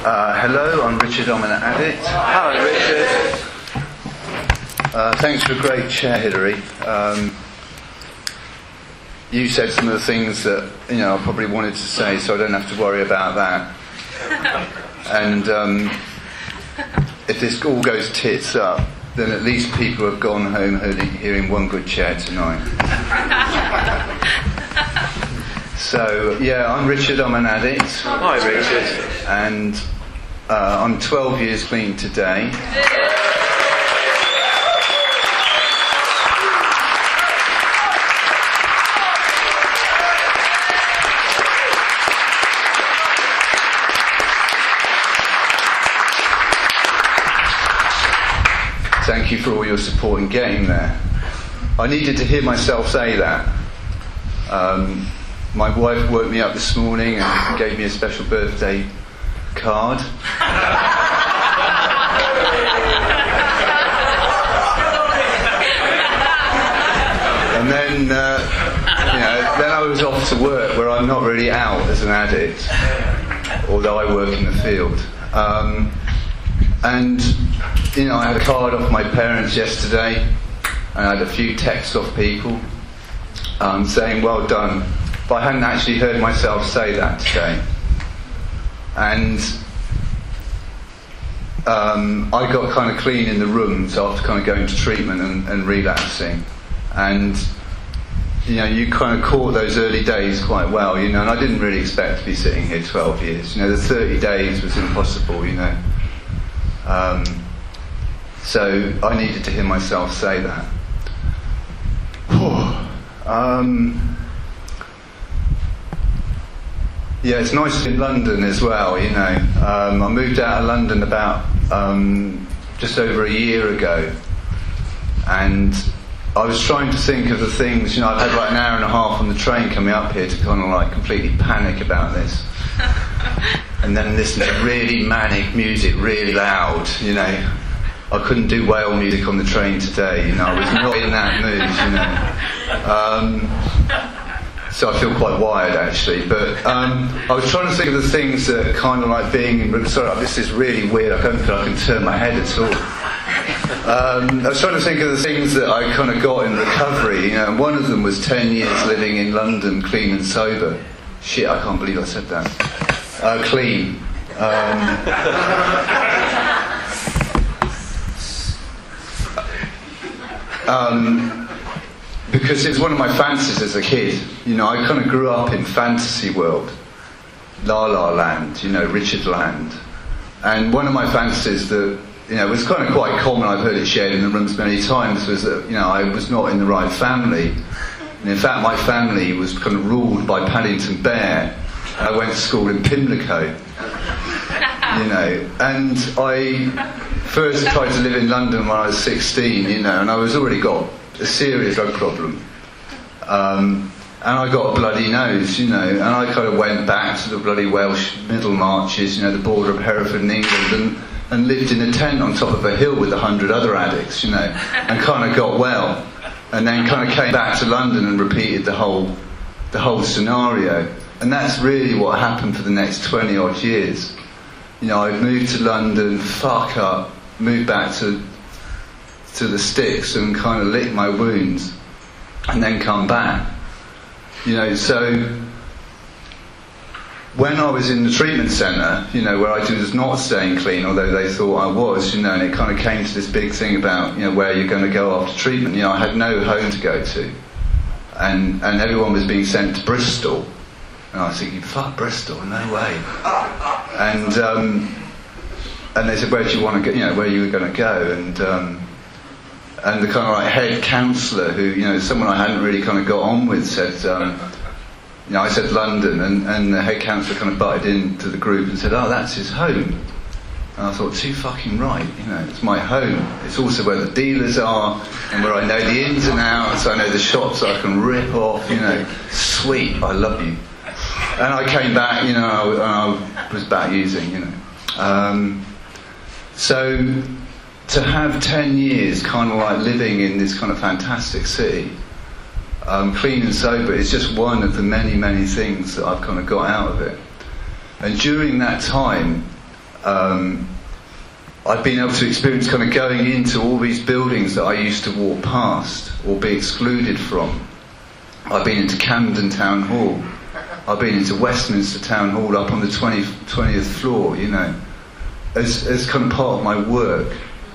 Hello, I'm Richard. I'm an addict. Hello, Richard. Thanks for a great chair, Hilary. You said some of the things that I probably wanted to say, so I don't have to worry about that. And if this all goes tits up, then at least people have gone home hearing one good chair tonight. So, yeah, I'm Richard, I'm an addict. Hi, Richard. And I'm 12 years clean today. Thank you for all your support in getting there. I needed to hear myself say that. My wife woke me up this morning and gave me a special birthday card. And then, then I was off to work, where I'm not really out as an addict, although I work in the field. And I had a card off my parents yesterday, and I had a few texts off people saying, well done. But I hadn't actually heard myself say that today. And I got kind of clean in the rooms after kind of going to treatment and relapsing. And, you kind of caught those early days quite well, and I didn't really expect to be sitting here 12 years. The 30 days was impossible, So I needed to hear myself say that. Yeah, it's nice in London as well, I moved out of London about just over a year ago, and I was trying to think of the things, I've had like an hour and a half on the train coming up here to kind of like completely panic about this. And then listen to really manic music, really loud, I couldn't do whale music on the train today, I was not in that mood, So I feel quite wired actually, but I was trying to think of the things that kind of like being, sorry, this is really weird, I don't feel I can turn my head at all. I was trying to think of the things that I kind of got in recovery, and one of them was 10 years living in London, clean and sober. Shit, I can't believe I said that. Clean. Because it's one of my fantasies as a kid. I kind of grew up in fantasy world. La La Land, Richard Land. And one of my fantasies that, was kind of quite common, I've heard it shared in the rooms many times, was that, I was not in the right family. And in fact, my family was kind of ruled by Paddington Bear. I went to school in Pimlico. And I first tried to live in London when I was 16, and I was already got a serious drug problem. And I got a bloody nose, and I kind of went back to the bloody Welsh Middle Marches, the border of Hereford in England, and lived in a tent on top of a hill with 100 other addicts, and kind of got well. And then kind of came back to London and repeated the whole scenario. And that's really what happened for the next 20 odd years. I moved to London, fuck up, moved back to the sticks and kind of lick my wounds and then come back. So when I was in the treatment centre, where I was not staying clean, although they thought I was, and it kind of came to this big thing about, where you're going to go after treatment. I had no home to go to. And everyone was being sent to Bristol. And I was thinking, fuck Bristol, no way. And they said, where do you want to go, where you were going to go? And the kind of like head counsellor who, someone I hadn't really kind of got on with said, I said London, and the head counsellor kind of butted into the group and said, oh, that's his home. And I thought, too fucking right, it's my home. It's also where the dealers are, and where I know the ins and outs, I know the shops I can rip off, sweet, I love you. And I came back, and I was back using, So to have 10 years kind of like living in this kind of fantastic city, clean and sober, is just one of the many, many things that I've kind of got out of it. And during that time, I've been able to experience kind of going into all these buildings that I used to walk past or be excluded from. I've been into Camden Town Hall. I've been into Westminster Town Hall up on the 20th floor, you know, as kind of part of my work.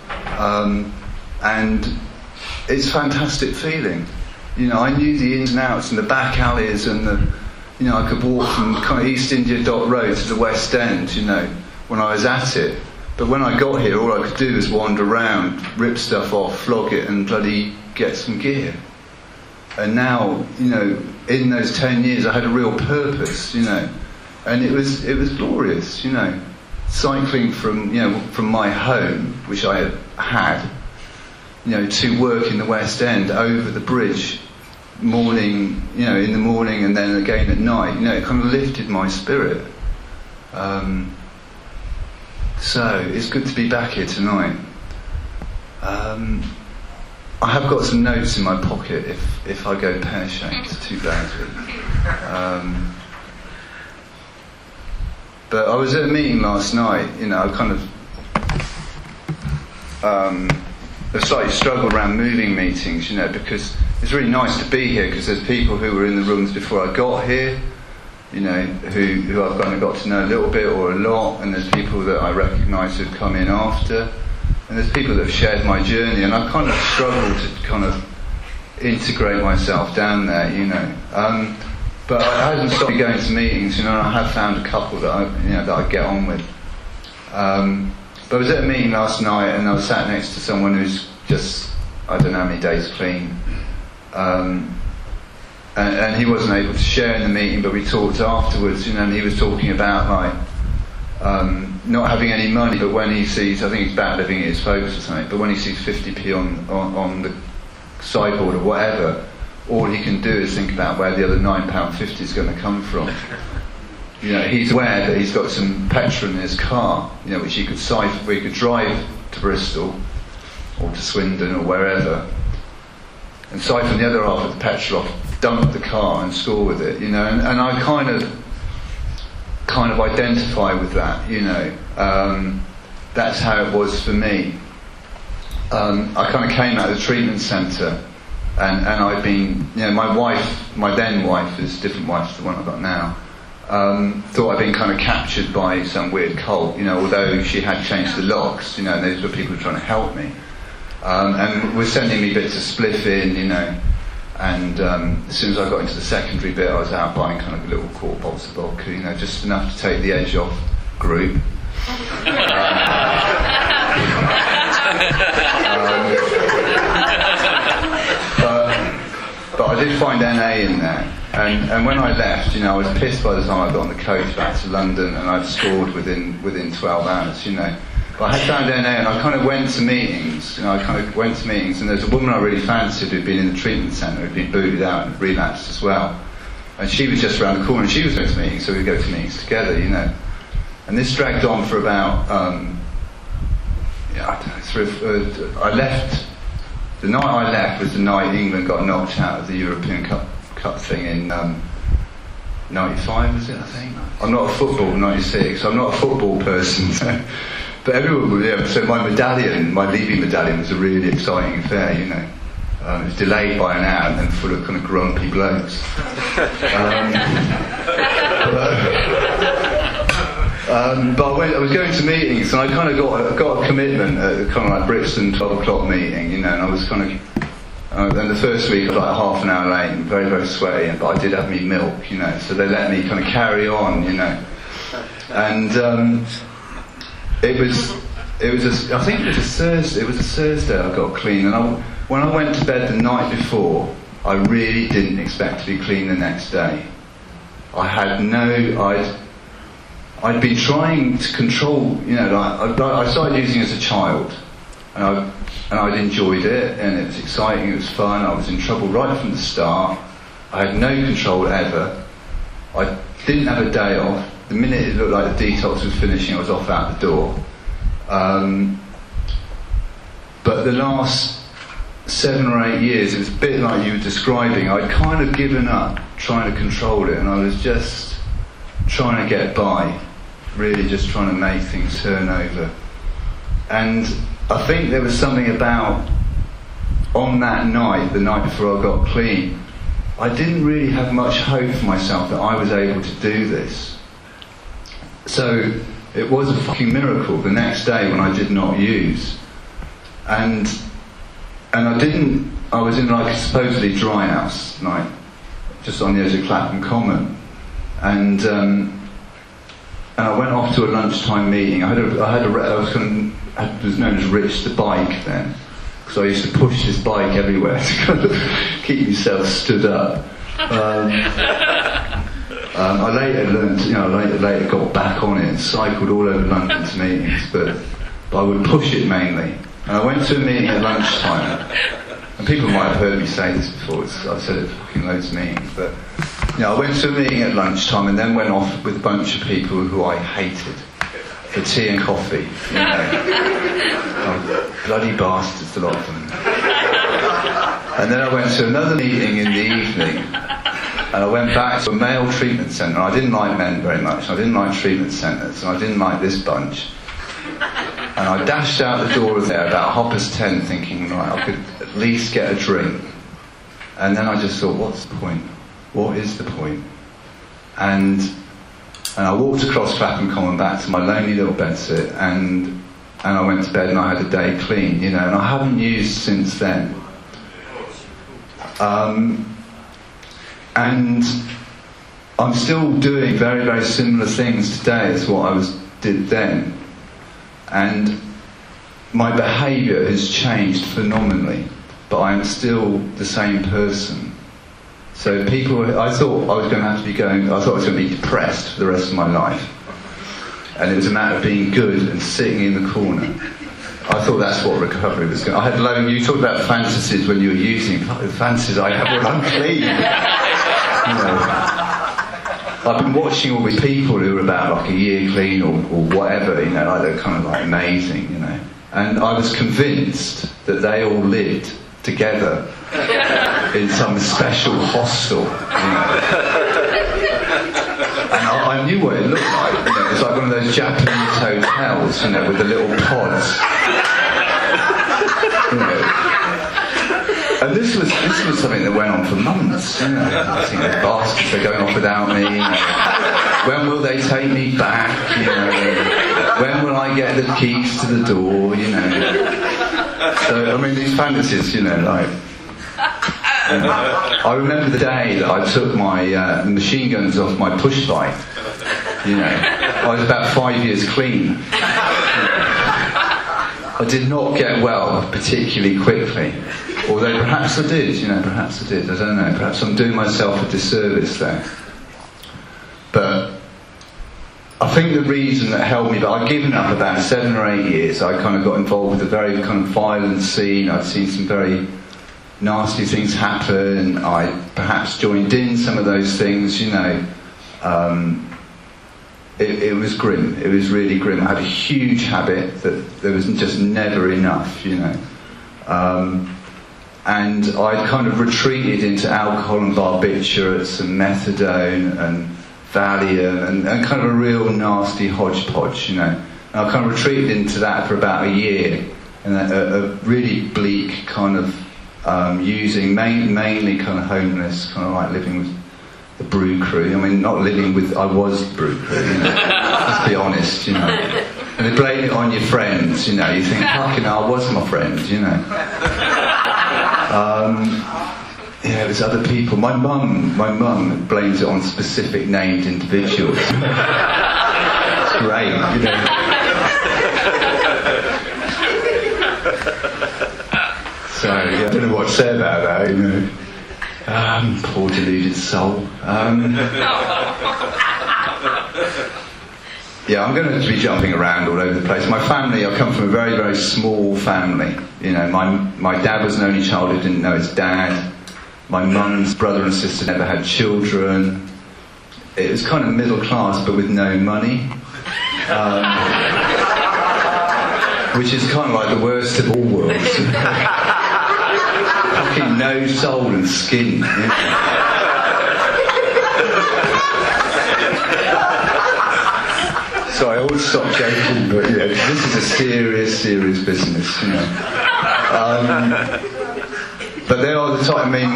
And it's a fantastic feeling. You know, I knew the ins and outs and the back alleys and you know, I could walk from kind of East India Dock Road to the West End, you know, when I was at it. But when I got here, all I could do was wander around, rip stuff off, flog it, and bloody get some gear. And now, you know, in those 10 years, I had a real purpose, you know, and it was glorious, you know, cycling from my home, which I had, you know, to work in the West End over the bridge, morning, you know, in the morning and then again at night. You know, it kind of lifted my spirit. So it's good to be back here tonight. I have got some notes in my pocket if I go pear-shaped too badly. But I was at a meeting last night, you know, I kind of I slightly struggle around moving meetings, you know, because it's really nice to be here because there's people who were in the rooms before I got here, you know, who I've kind of got to know a little bit or a lot, and there's people that I recognise who've come in after, and there's people that have shared my journey, and I kind of struggle to kind of integrate myself down there, you know. But I haven't stopped going to meetings, you know, and I have found a couple that I get on with. But I was at a meeting last night and I was sat next to someone who's just, I don't know how many days clean. And he wasn't able to share in the meeting, but we talked afterwards, you know, and he was talking about like not having any money, but when he sees, I think he's bad living at his folks or something, but when he sees 50p on the sideboard or whatever, all he can do is think about where the other £9.50 is going to come from. You know, he's aware that he's got some petrol in his car, you know, which he could siphon, where he could drive to Bristol or to Swindon or wherever, and siphon the other half of the petrol off, dump the car and score with it, you know. And I kind of identify with that, you know. That's how it was for me. I kind of came out of the treatment centre, and I've been, you know, my wife, my then wife, is a different wife to the one I've got now. Thought I'd been kind of captured by some weird cult, you know, although she had changed the locks, you know, and those were people trying to help me. And were sending me bits of spliff in, you know, and as soon as I got into the secondary bit, I was out buying kind of little quart bottles of vodka, you know, just enough to take the edge off group. But I did find NA in there. And when I left, you know, I was pissed by the time I got on the coach back to London, and I'd scored within 12 hours, you know. But I had found NA, and I kind of went to meetings, you know, and there's a woman I really fancied who'd been in the treatment centre, who'd been booted out and relapsed as well. And she was just around the corner, and she was going to meetings, so we'd go to meetings together, you know. And this dragged on for about, I left, the night I left was the night England got knocked out of the European Cup thing in 95, was it, I think? I'm not a football, 96, I'm not a football person. But everyone was, yeah, so my leaving medallion was a really exciting affair, you know. It was delayed by an hour and then full of kind of grumpy blokes. But I was going to meetings, and I kind of got a commitment at kind of like Brixton 12 o'clock meeting, you know, and I was kind of, then the first week I was like half an hour late and very, very sweaty, but I did have me milk, you know, so they let me kind of carry on, you know. And I think it was a Thursday I got clean, and when I went to bed the night before, I really didn't expect to be clean the next day. I'd been trying to control, you know, like, I started using as a child, and I'd enjoyed it, and it was exciting, it was fun, I was in trouble right from the start, I had no control ever, I didn't have a day off, the minute it looked like the detox was finishing, I was off out the door. But the last 7 or 8 years, it was a bit like you were describing, I'd kind of given up trying to control it, and I was just trying to get by. really just trying to make things turn over. And I think there was something about, on that night, the night before I got clean, I didn't really have much hope for myself that I was able to do this. So it was a fucking miracle the next day when I did not use. And I was in like a supposedly dry house, like just on the edge of Clapham Common. And I went off to a lunchtime meeting. I was known as Rich the Bike then, because I used to push this bike everywhere to kind of keep myself stood up. I later learned, later got back on it and cycled all over London to meetings, but I would push it mainly. And I went to a meeting at lunchtime, and people might have heard me say this before, I've said it fucking loads of meetings, but I went to a meeting at lunchtime and then went off with a bunch of people who I hated for tea and coffee, bloody bastards, a lot of them. And then I went to another meeting in the evening, and I went back to a male treatment centre. I didn't like men very much, I didn't like treatment centres, and I didn't like this bunch. And I dashed out the door there about 10:30 thinking, right, I could at least get a drink. And then I just thought, what's the point? What is the point? And I walked across Clapham Common back to my lonely little bedsit, and I went to bed and I had a day clean, and I haven't used since then. And I'm still doing very, very similar things today as what I did then. And my behaviour has changed phenomenally, but I'm still the same person. So I thought I was going to be depressed for the rest of my life. And it was a matter of being good and sitting in the corner. I thought that's what recovery was going to be. You talked about fantasies when you were using the fantasies I have when I'm clean. I've been watching all these people who are about like a year clean or whatever, they're kind of like amazing, And I was convinced that they all lived together in some special hostel, And I knew what it looked like, It was like one of those Japanese hotels, with the little pods. And this was something that went on for months, I think those bastards are going off without me. When will they take me back? When will I get the keys to the door? So these fantasies, I remember the day that I took my machine guns off my push bike. I was about 5 years clean. I did not get well particularly quickly. Although perhaps I did, perhaps I did, I don't know, perhaps I'm doing myself a disservice there. But I think the reason that held me back, I'd given up about 7 or 8 years. I kind of got involved with a very kind of violent scene. I'd seen some very nasty things happen. I perhaps joined in some of those things, It was grim. It was really grim. I had a huge habit that there was just never enough, And I kind of retreated into alcohol and barbiturates and methadone and Valium and kind of a real nasty hodgepodge, And I kind of retreated into that for about a year, and a really bleak kind of using, mainly kind of homeless, kind of like living with the brew crew. Not living with, I was the brew crew, Let's be honest, And they blame it on your friends, You think, fucking hell, I was my friend, It was other people. My mum blames it on specific named individuals. It's great, So, I don't know what to say about that, poor deluded soul. I'm going to be jumping around all over the place. My family, I come from a very, very small family. My dad was an only child who didn't know his dad. My mum's brother and sister never had children. It was kind of middle class, but with no money. Which is kind of like the worst of all worlds. Fucking no soul and skin. Sorry, I always stop joking, but yeah, this is a serious business, you know. But they are the type. I mean,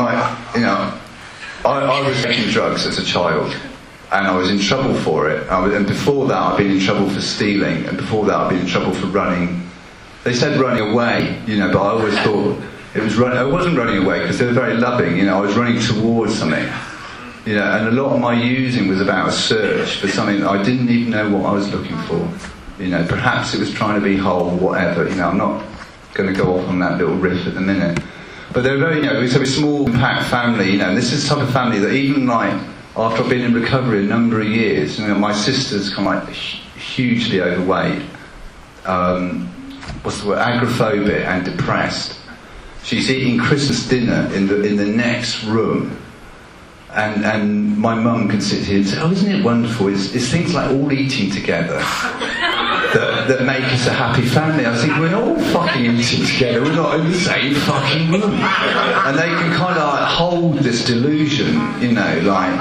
I was taking drugs as a child, and I was in trouble for it. And before that, I'd been in trouble for stealing, and before that, I'd been in trouble for running. They said running away, you know, but I always thought it was I wasn't running away because they were very loving, you know. I was running towards something, you know, and a lot of my using was about a search for something that I didn't even know what I was looking for, you know. Perhaps it was trying to be whole, whatever, you know. I'm not going to go off on that little riff at the minute, but they're very, you know, it's a small, compact family, you know. And this is the type of family that even like after I've been in recovery a number of years, you know, my sister's kind of like hugely overweight. What's the word? Agoraphobic and depressed. She's eating Christmas dinner in the next room, and my mum can sit here and say, "Oh, isn't it wonderful? It's things like all eating together that make us a happy family." I think we're not all fucking eating together. We're not in the same fucking room, and they can kind of like hold this delusion, you know, like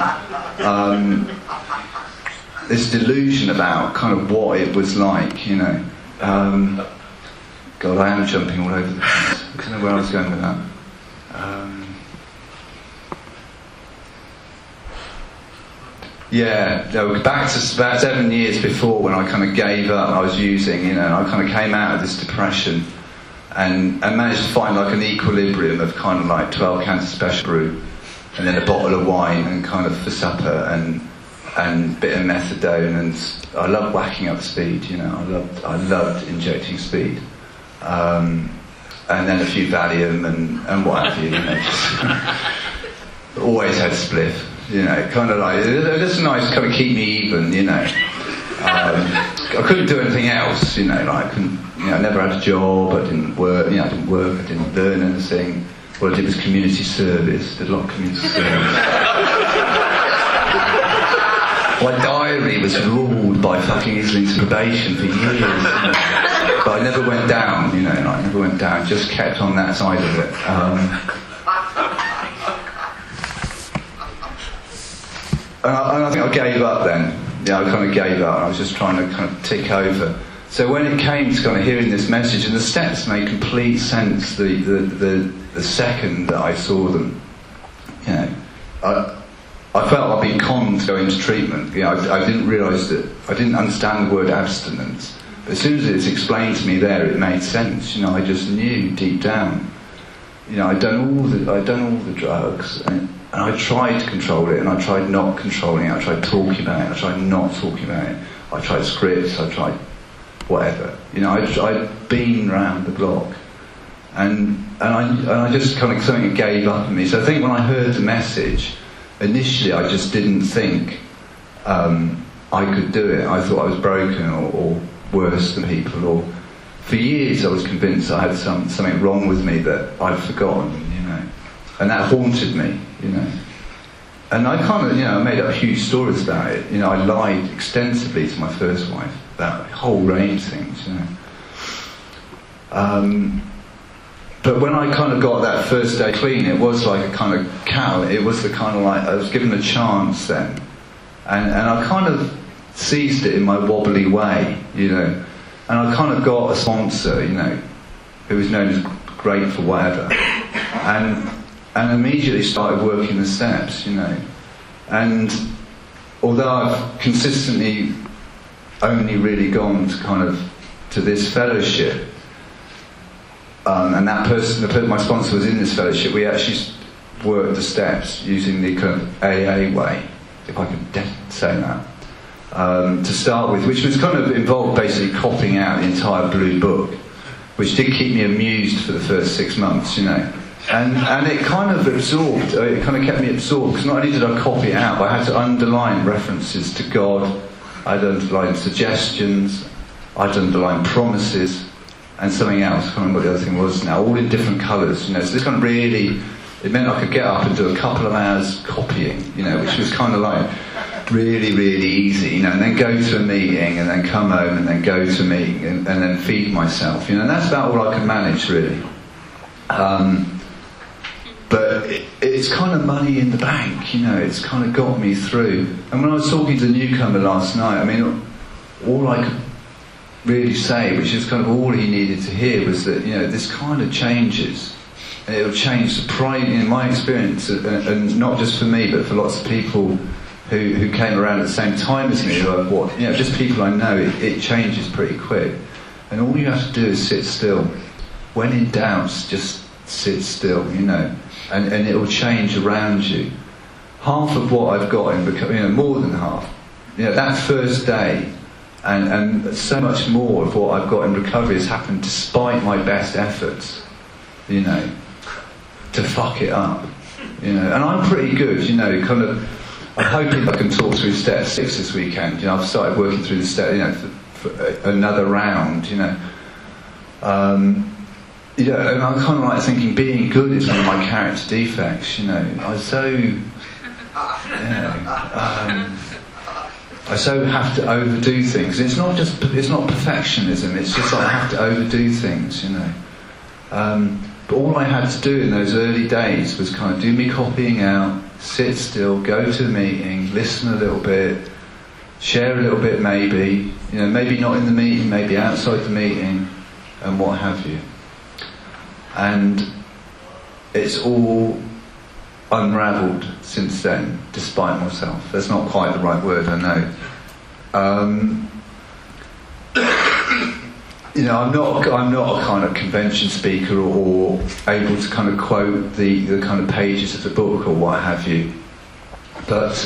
this delusion about kind of what it was like, you know. God, I am jumping all over the place. I don't know where I was going with that. Back to about 7 years before when I kind of gave up, I was using, you know, and I kind of came out of this depression and managed to find like an equilibrium of kind of like 12 cans of special brew and then a bottle of wine and kind of for supper and a bit of methadone, and I loved whacking up speed, you know. I loved injecting speed. And then a few Valium and what have you, you know. Just always had spliff, you know, kind of like, just nice kind of keep me even, you know. I couldn't do anything else, you know, like I couldn't, you know, I never had a job, I didn't work, you know, I didn't learn anything. What I did was community service, did a lot of community service. My diary was ruled by fucking Islington probation for years, you know. But I never went down, you know, I never went down, just kept on that side of it. And I think I gave up then. Yeah, I kind of gave up. I was just trying to kind of tick over. So when it came to kind of hearing this message, and the steps made complete sense the second that I saw them, you know, I felt I'd been conned to go into treatment. You know, I didn't realise that, I didn't understand the word abstinence. But as soon as it's explained to me there, it made sense. You know, I just knew deep down. You know, I'd done all the drugs, and I tried to control it, and I tried not controlling it. I tried talking about it. I tried not talking about it. I tried scripts. I tried whatever. You know, I'd been round the block, and I just kind of something gave up in me. So I think when I heard the message, initially I just didn't think I could do it. I thought I was broken or worse than people, or for years I was convinced I had something wrong with me that I'd forgotten, you know, and that haunted me, you know. And I kind of, you know, I made up huge stories about it. You know, I lied extensively to my first wife about a whole range of things, you know. But when I kind of got that first day clean, it was like a kind of cow. It was the kind of like, I was given a chance then. And I kind of seized it in my wobbly way, you know. And I kind of got a sponsor, you know, who was known as Great for Whatever. And immediately started working the steps, you know. And although I've consistently only really gone to this fellowship, and that person, my sponsor was in this fellowship, we actually worked the steps using the kind of AA way, if I could say that, to start with, which was kind of involved basically copying out the entire blue book, which did keep me amused for the first 6 months, you know. And it kind of absorbed, it kind of kept me absorbed, because not only did I copy it out, but I had to underline references to God, I'd underline suggestions, I'd underline promises, and something else, I can't remember what the other thing was now, all in different colours, you know. So this kind of really, it meant I could get up and do a couple of hours copying, you know, which was kind of like really, really easy, you know, and then go to a meeting, and then come home, and then go to a meeting, and then feed myself, you know, and that's about all I could manage, really. But it's kind of money in the bank, you know, it's kind of got me through. And when I was talking to the newcomer last night, I mean, all I could really say, which is kind of all he needed to hear, was that, you know, this kind of changes. It'll change the pride, in my experience, and not just for me, but for lots of people who came around at the same time as me, or you know, just people I know. It changes pretty quick, and all you have to do is sit still. When in doubt, just sit still, you know, and it will change around you. Half of what I've got in, you know, more than half, you know, that first day, and so much more of what I've got in recovery has happened despite my best efforts, you know, to fuck it up, you know. And I'm pretty good, you know, kind of. I'm hoping I can talk through step 6 this weekend. You know, I've started working through the step, you know, for another round, you know. You know, and I'm kind of like thinking being good is one of my character defects, you know. I so have to overdo things. It's not perfectionism, it's just like I have to overdo things, you know. But all I had to do in those early days was kind of do me copying out, sit still, go to a meeting, listen a little bit, share a little bit maybe, you know, maybe not in the meeting, maybe outside the meeting, and what have you. And it's all unravelled since then, despite myself. That's not quite the right word, I know. You know, I'm not a kind of convention speaker or able to kind of quote the kind of pages of the book or what have you. But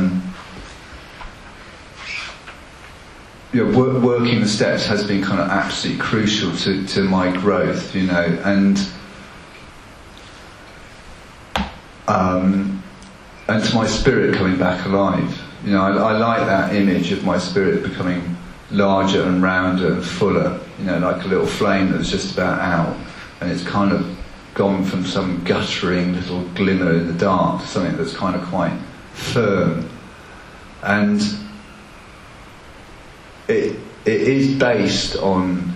you know, working the steps has been kind of absolutely crucial to my growth, you know, and to my spirit coming back alive. You know, I like that image of my spirit becoming larger and rounder and fuller, you know, like a little flame that's just about out, and it's kind of gone from some guttering little glimmer in the dark to something that's kind of quite firm. And it is based on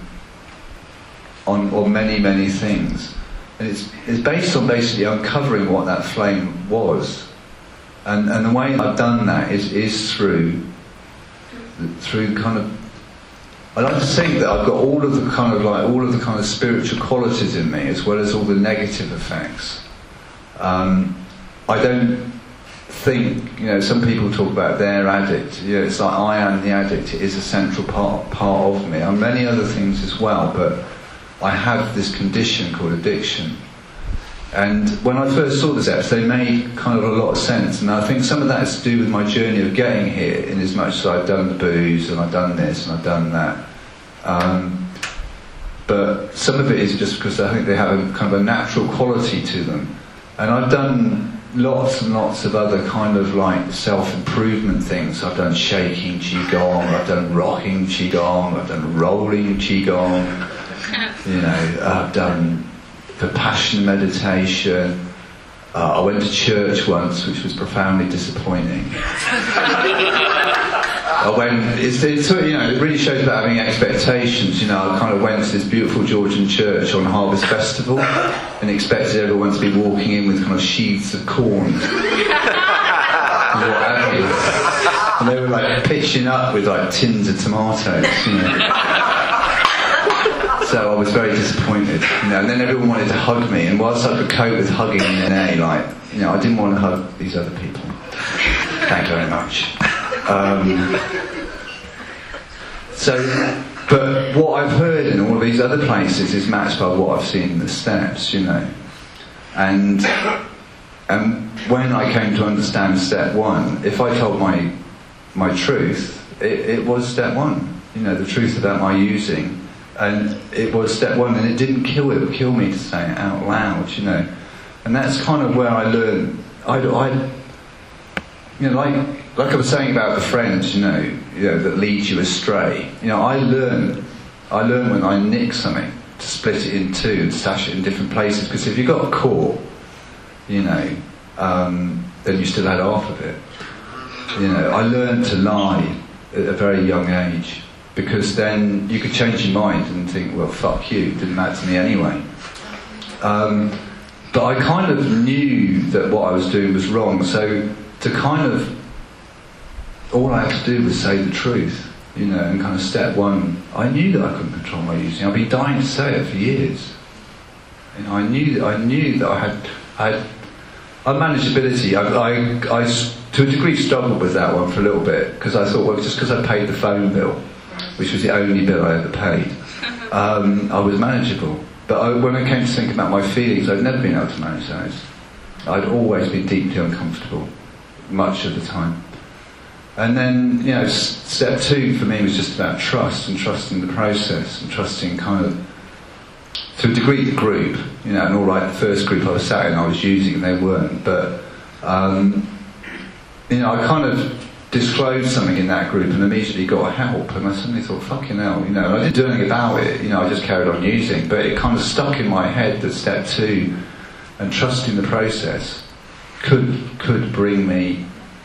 many things, and it's based on basically uncovering what that flame was, and the way I've done that is through kind of, I like to think that I've got all of the kind of spiritual qualities in me, as well as all the negative effects. I don't think, you know, some people talk about their addict. You know, it's like I am the addict. It is a central part of me. I'm many other things as well, but I have this condition called addiction. And when I first saw the steps, they made kind of a lot of sense. And I think some of that has to do with my journey of getting here, in as much as I've done the booze and I've done this and I've done that. But some of it is just because I think they have a kind of a natural quality to them. And I've done lots and lots of other kind of like self-improvement things. I've done shaking Qigong, I've done rocking Qigong, I've done rolling Qigong, you know, I've done Vipassana meditation. I went to church once, which was profoundly disappointing. It really shows about having expectations. You know, I kind of went to this beautiful Georgian church on Harvest Festival and expected everyone to be walking in with kind of sheaths of corn and what have you. And they were like pitching up with like tins of tomatoes, you know. So I was very disappointed, you know, and then everyone wanted to hug me, and whilst I could cope with hugging in NA, like, you know, I didn't want to hug these other people. Thank you very much. But what I've heard in all of these other places is matched by what I've seen in the steps, you know. And when I came to understand step 1, if I told my truth, it was step 1, you know, the truth about my using. And it was step 1, and it didn't kill me to say it out loud, you know. And that's kind of where I learned. You know, like I was saying about the friends, you know, that lead you astray. You know, I learn when I nick something to split it in two and stash it in different places. Because if you got caught, you know, then you still had half of it. You know, I learned to lie at a very young age. Because then you could change your mind and think, well, fuck you, it didn't matter to me anyway. But I kind of knew that what I was doing was wrong, so to kind of, all I had to do was say the truth. you know, and kind of step one, I knew that I couldn't control my using. I've been dying to say it for years. You know, I knew that I had unmanageability. I to a degree struggled with that one for a little bit, because I thought, well, just because I paid the phone bill, which was the only bill I ever paid, I was manageable. But when it came to think about my feelings, I'd never been able to manage those. I'd always been deeply uncomfortable, much of the time. And then, you know, step two for me was just about trust, and trusting the process, and trusting kind of, to a degree, the group. You know, and all right, the first group I was sat in, I was using, and they weren't. But, you know, I kind of disclosed something in that group and immediately got help, and I suddenly thought, fucking hell, you know, and I didn't do anything about it, you know, I just carried on using, but it kind of stuck in my head that step two, and trusting the process, could bring me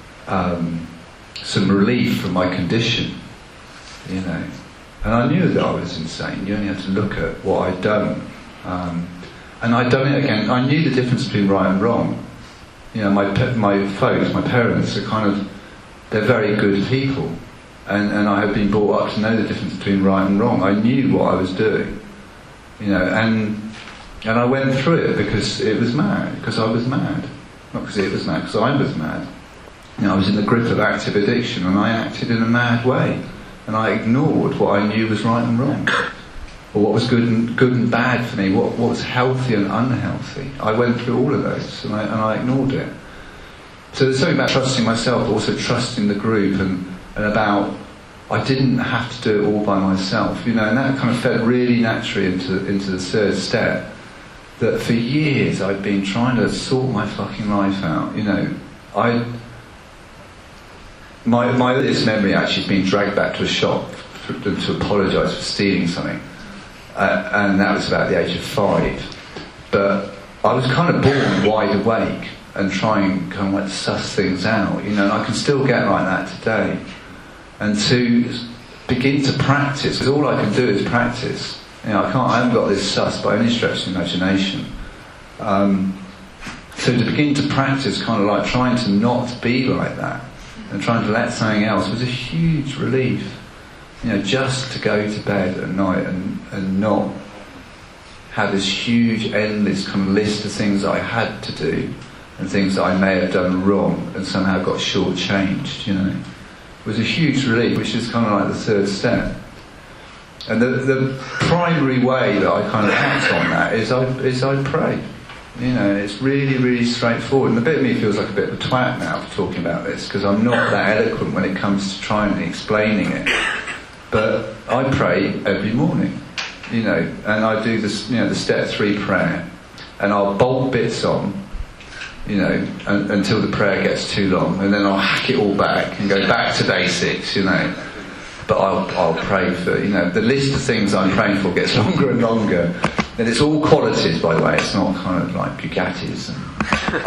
some relief from my condition, you know. And I knew that I was insane. You only had to look at what I'd done. And I'd done it again. I knew the difference between right and wrong. You know, my folks, my parents, are kind of, they're very good people. And I had been brought up to know the difference between right and wrong. I knew what I was doing. You know, and I went through it because it was mad, because I was mad. Not because it was mad, because I was mad. You know, I was in the grip of active addiction, and I acted in a mad way. And I ignored what I knew was right and wrong, or what was good and bad for me, what was healthy and unhealthy. I went through all of those, and I ignored it. So there's something about trusting myself, but also trusting the group, and about, I didn't have to do it all by myself, you know, and that kind of fed really naturally into the third step, that for years I'd been trying to sort my fucking life out, you know. My earliest memory actually has been dragged back to a shop to apologise for stealing something, and that was about the age of 5. But I was kind of born wide awake and trying kind of like to suss things out, you know, and I can still get like that today. And to begin to practice, because all I can do is practice. You know, I haven't got this suss by any stretch of the imagination. So to begin to practice kind of like trying to not be like that, and trying to let something else, was a huge relief. You know, just to go to bed at night and not have this huge, endless kind of list of things that I had to do, and things that I may have done wrong and somehow got shortchanged, you know. It was a huge relief, which is kind of like the third step. And the primary way that I kind of act on that is I pray. You know, it's really, really straightforward. And a bit of me feels like a bit of a twat now for talking about this, because I'm not that eloquent when it comes to trying and explaining it. But I pray every morning, you know, and I do this, you know, the step 3 prayer, and I'll bolt bits on, you know, until the prayer gets too long, and then I'll hack it all back and go back to basics, you know. But I'll pray for, you know, the list of things I'm praying for gets longer and longer. And it's all qualities, by the way. It's not kind of like Bugattis and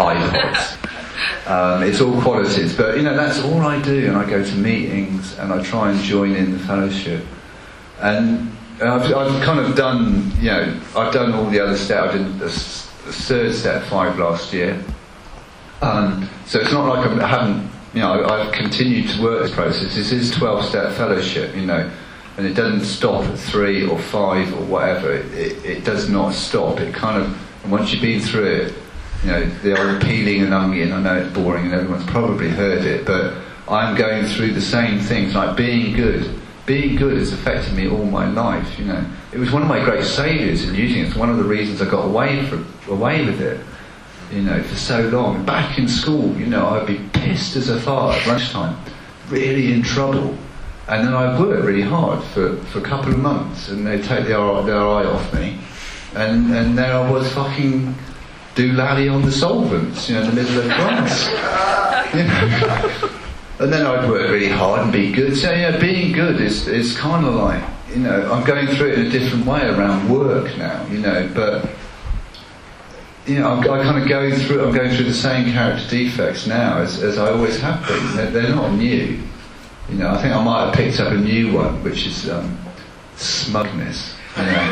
iPods. It's all qualities. But, you know, that's all I do. And I go to meetings and I try and join in the fellowship. And I've kind of done, you know, I've done all the other steps. I did the third step 5 last year. So it's not like I haven't, you know, I've continued to work this process. This is 12-step fellowship, you know. And it doesn't stop at 3 or 5 or whatever. It does not stop. It kind of, and once you've been through it, you know, the old peeling an onion, I know it's boring and everyone's probably heard it, but I'm going through the same things, like being good. Being good has affected me all my life, you know. It was one of my great saviours in using it. It's one of the reasons I got away with it, you know, for so long. Back in school, you know, I'd be pissed as a fart at lunchtime, really in trouble. And then I worked really hard for a couple of months, and they'd take their eye off me, and there I was fucking doolally on the solvents, you know, in the middle of the class. You know? And then I'd work really hard and be good. So, you know, being good is kind of like, you know, I'm going through it in a different way around work now, you know, but, you know, I'm going through the same character defects now as I always have been. They're not new. You know, I think I might have picked up a new one, which is smugness. You know.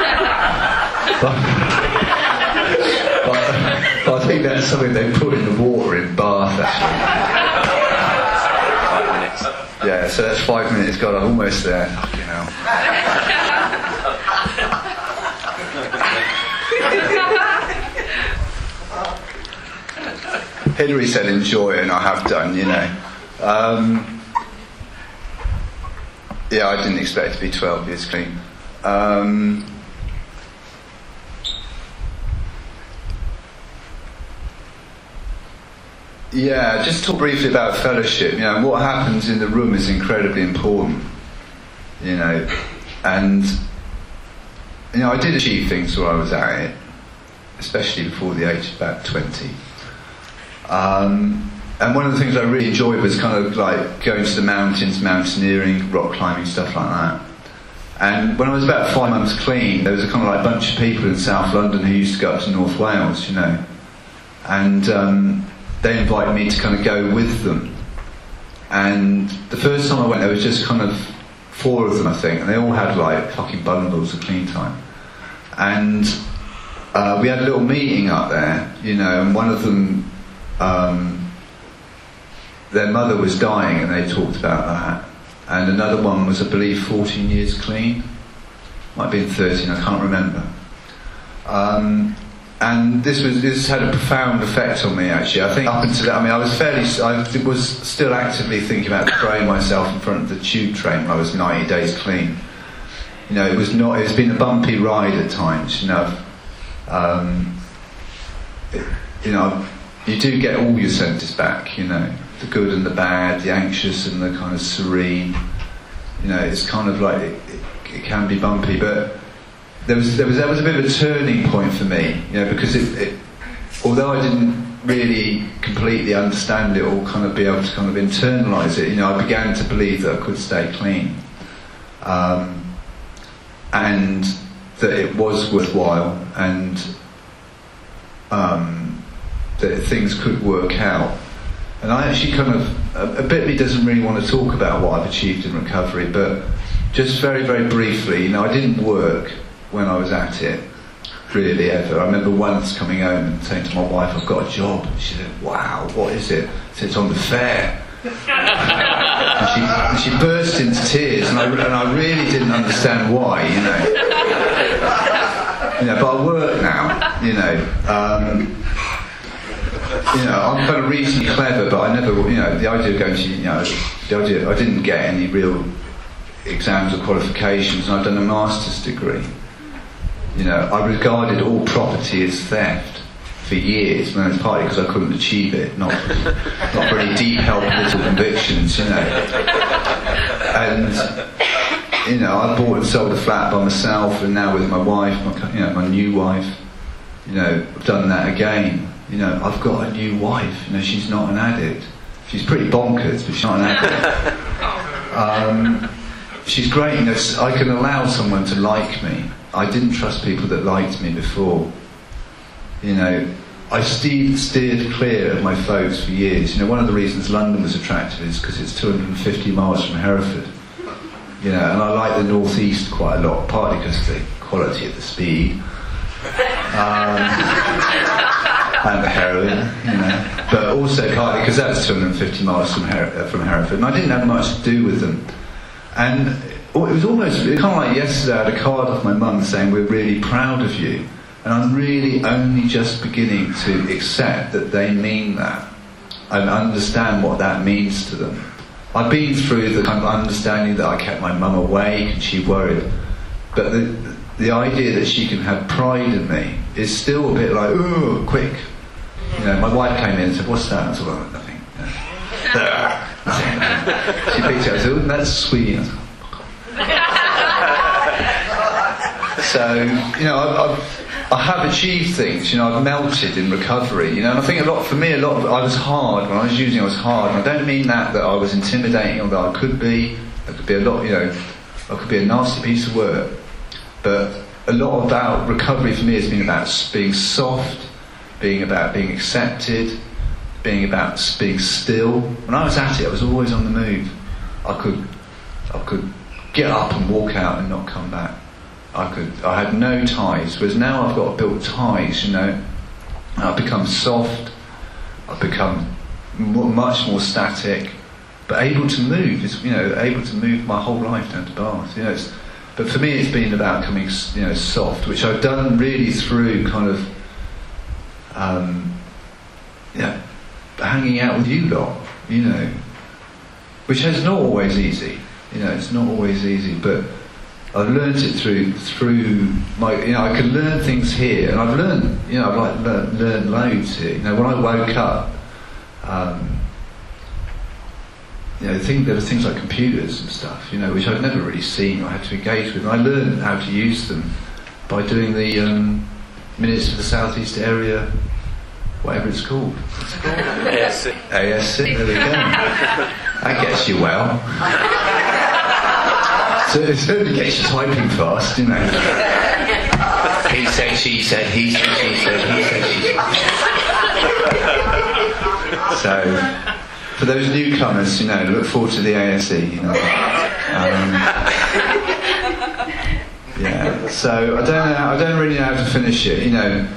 but I think that's something they put in the water in Bath, actually. Yeah, so that's 5 minutes. God, I'm almost there. Fucking hell. Hilary said enjoy, and I have done, you know. Yeah, I didn't expect to be 12 years clean. Yeah, just talk briefly about fellowship. You know, what happens in the room is incredibly important. You know, and you know, I did achieve things where I was at it, especially before the age of about 20. And one of the things I really enjoyed was kind of like going to the mountains, mountaineering, rock climbing, stuff like that. And when I was about 5 months clean, there was a kind of like bunch of people in South London who used to go up to North Wales, you know, and they invited me to kind of go with them. And the first time I went, there was just kind of 4 of them, I think, and they all had like fucking bundles of clean time. And we had a little meeting up there, you know, and one of them, their mother was dying, and they talked about that. And another one was, I believe, 14 years clean. Might have been 13, I can't remember. And this had a profound effect on me, actually. I think up until that, I mean, I was still actively thinking about throwing myself in front of the tube train when I was 90 days clean. You know, it's been a bumpy ride at times, you know. You know, you do get all your senses back, you know, the good and the bad, the anxious and the kind of serene. You know, it's kind of like it can be bumpy, but there was a bit of a turning point for me, you know, because although I didn't really completely understand it or kind of be able to kind of internalise it, you know, I began to believe that I could stay clean, and that it was worthwhile, and that things could work out. And I actually kind of, a bit of me doesn't really want to talk about what I've achieved in recovery, but just very, very briefly, you know, I didn't work when I was at it, really, ever. I remember once coming home and saying to my wife, I've got a job. And she said, wow, what is it? I said, it's on the fair. and she burst into tears, and I really didn't understand why, you know. You know, but I work now, you know. You know, I'm kind of reasonably clever, but I never, you know, the idea of going to, you know, the idea, I didn't get any real exams or qualifications, and I've done a master's degree. You know, I regarded all property as theft for years, and it's partly because I couldn't achieve it, not for any deep held little convictions, you know. And, you know, I bought and sold a flat by myself, and now with my wife, my new wife, you know, I've done that again. You know, I've got a new wife, you know, she's not an addict. She's pretty bonkers, but she's not an addict. She's great, you know, I can allow someone to like me. I didn't trust people that liked me before. You know, I steered clear of my folks for years. You know, one of the reasons London was attractive is because it's 250 miles from Hereford. You know, and I like the northeast quite a lot, partly because of the quality of the speed. And the heroin, you know, but also partly because that's 250 miles from Hereford, and I didn't have much to do with them. And it was kind of like yesterday, I had a card off my mum saying, we're really proud of you. And I'm really only just beginning to accept that they mean that and understand what that means to them. I've been through the kind of understanding that I kept my mum awake and she worried, but the idea that she can have pride in me is still a bit like, ooh, quick. You know, my wife came in and said, what's that? And I said, well, nothing. She picked it up and said, oh, that's sweet. So, you know, I have achieved things, you know, I've melted in recovery, you know, and I think I was hard, when I was using it, I was hard, and I don't mean that I was intimidating, or that I could be a lot, you know, I could be a nasty piece of work, but a lot about recovery for me has been about being soft, being about being accepted, being about being still. When I was at it, I was always on the move. I could get up and walk out and not come back. I had no ties, whereas now I've got to build ties, you know. I've become soft, I've become much more static, but able to move is, able to move my whole life down to Bath. But for me, it's been about coming, soft, which I've done really through kind of, hanging out with you lot, which is not always easy. It's not always easy, but I've learned it through my. I can learn things here, and I've learned. I've learned loads here. When I woke up, there were things like computers and stuff, which I'd never really seen or had to engage with. And I learned how to use them by doing the Minutes of the South East Area, whatever it's called. ASC. ASC, there we go. That gets you well. So it certainly gets you typing fast, He said, she said, he said, she said, he said, she said. So, for those newcomers, look forward to the ASE, so I don't really know how to finish it,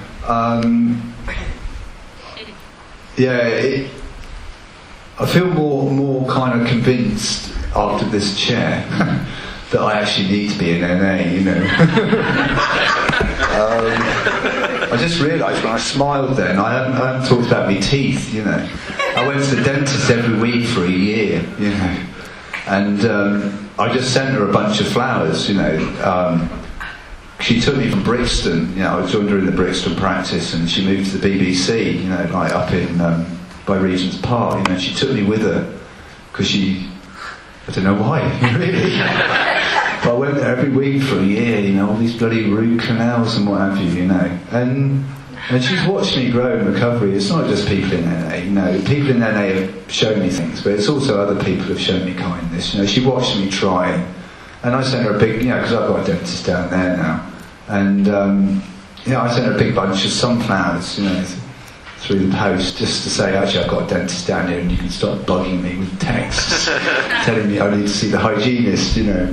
I feel more kind of convinced after this chair that I actually need to be in NA, I just realised when I smiled then, I hadn't talked about my teeth, I went to the dentist every week for a year, and I just sent her a bunch of flowers, She took me from Brixton, I joined her in the Brixton practice, and she moved to the BBC, like up in by Regent's Park, she took me with her because I don't know why, really. But I went there every week for a year, all these bloody root canals and what have you, and she's watched me grow in recovery. It's not just people in NA, people in NA have shown me things, but it's also other people who have shown me kindness. She watched me try, and I sent her a big, because I've got a dentist down there now, and I sent her a big bunch of sunflowers, through the post, just to say, actually, I've got a dentist down here, and you can stop bugging me with texts, telling me I need to see the hygienist,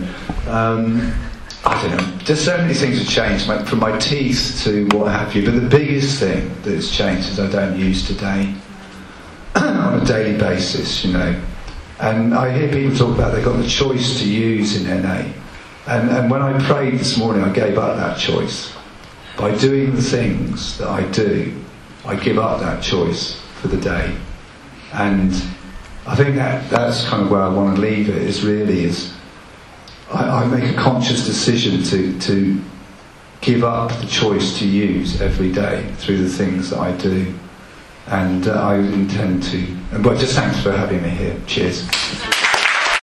I don't know, just so many things have changed, from my teeth to what have you, but the biggest thing that's changed is I don't use today on a daily basis, and I hear people talk about they've got the choice to use in NA, and when I prayed this morning, I gave up that choice. By doing the things that I do, I give up that choice for the day, and I think that's kind of where I want to leave it, is I make a conscious decision to give up the choice to use every day through the things that I do, and I intend to. But just thanks for having me here. Cheers.